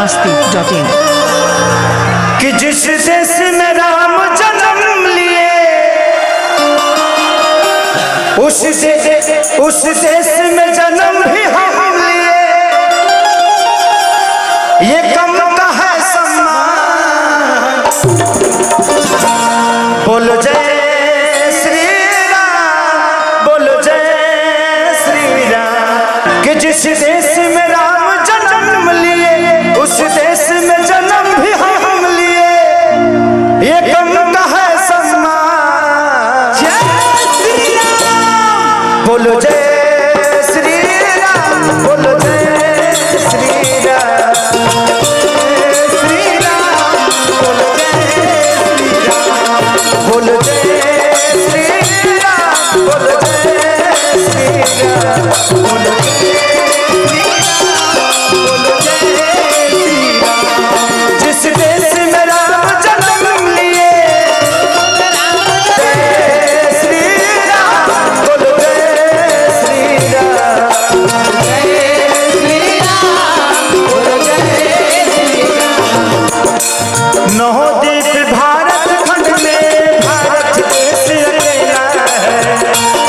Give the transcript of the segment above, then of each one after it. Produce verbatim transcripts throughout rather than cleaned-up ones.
मस्ती dot इन। कि जिस देश में राम जन्म लिए उस दे, उस देश में जन्म भी हम लिए। ये कम का है सम्मान। बोलो जय श्री राम, बोलो जय श्री राम। कि जिस देश में राम जन्म लिए उस देश में जन्म भी हम लिए। ये कम का है सम्मान। जय श्री राम, बोलो जय श्री राम, बोलो जय श्री राम। श्री राम, बोलो जय श्री राम, बोलो जय श्री राम, बोलो जय श्री राम, बोलो जय श्री राम, बोलो जय श्री राम। जिस देश में राम जन्म लिए जय श्री राम, बोलो जय श्री राम, जय श्री राम, बोलो जय श्री राम। नौ दीप भारत खंड में भारत देश अकेला है।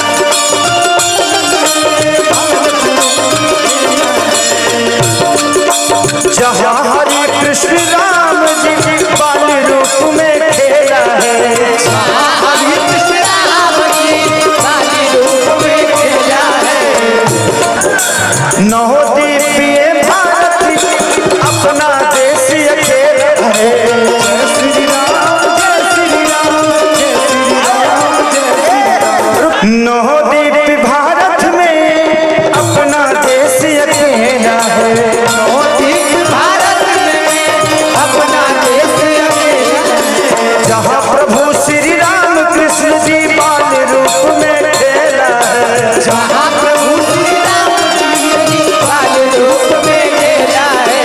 जहाँ हरि कृष्ण राम जी बाल रूप में खेला है। हरि कृष्ण राम जी बाल रूप में खेला है। नौ दीपीय भारत अपना देश अकेला है। जय श्री राम, जय श्री राम, जय श्री राम, जय श्री राम। नौ दीप भारत में अपना देश अकेला है। नौ दीप भारत में अपना देश अकेला है। जहाँ प्रभु श्री राम कृष्ण जी बाल रूप में खेला है। जहाँ प्रभु श्री राम कृष्ण जी बाल रूप में खेला है।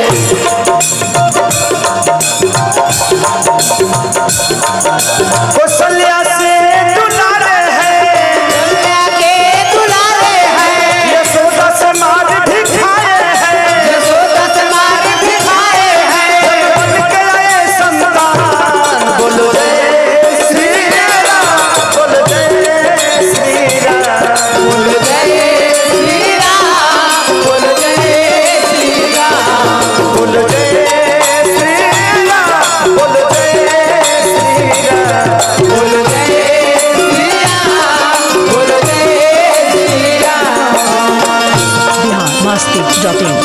कौशल्या से दुलारे हैं, कौशल्या के दुलारे हैं। यशोदा से मार भी खाए हैं, यशोदा से मार भी खाए हैं। बन के आए संतान, बोलो जय श्री राम, बोलो जय श्री राम, बोलो जय श्री राम, बोलो जय श्री राम, बोलो जय श्री राम, बोलो जय श्री राम, बोलो जय श्री राम, बोलो जय श्री राम। Bihar Masti dot in.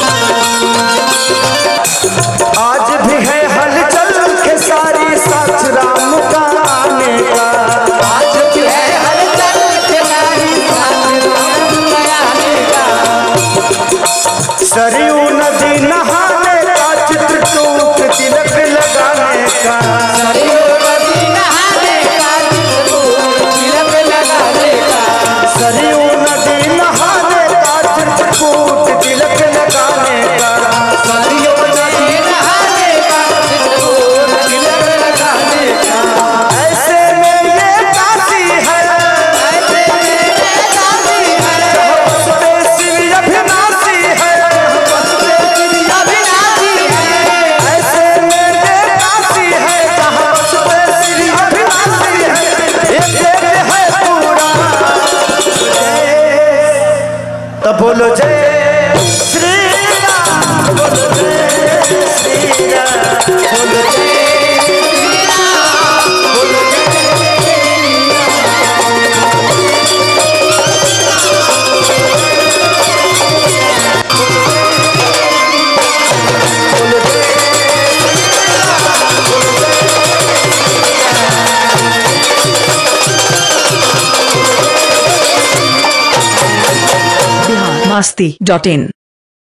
आज भी है हलचल के सारी साथ राम का आने का। आज भी है हलचल के सारी साथ राम का आने का। सरयू नदी नहाने का चित्र टूट तिलक लगाने का। सरयू नदी नहाने का चित्र टूट तिलक लगाने का। सरयू नदी नहाने का चित्र टूट तिलक लगाने का। सरयू नदी नहाने का चित्र टूट तिलक लगाने का। ऐसे में ये काशी है, ऐसे में ये काशी है। जहाँ बसते शिव अभिनाशी है, बसते शिव अभिनाशी है। ऐसे में ये काशी है, जहाँ बसते शिव अभिनाशी है। ये देश है पूरा। तो बोलो जय श्री राम, बोलो जय श्री राम, बोलो जय श्री राम, बोलो जय श्री बिहार मस्ती डॉट इन।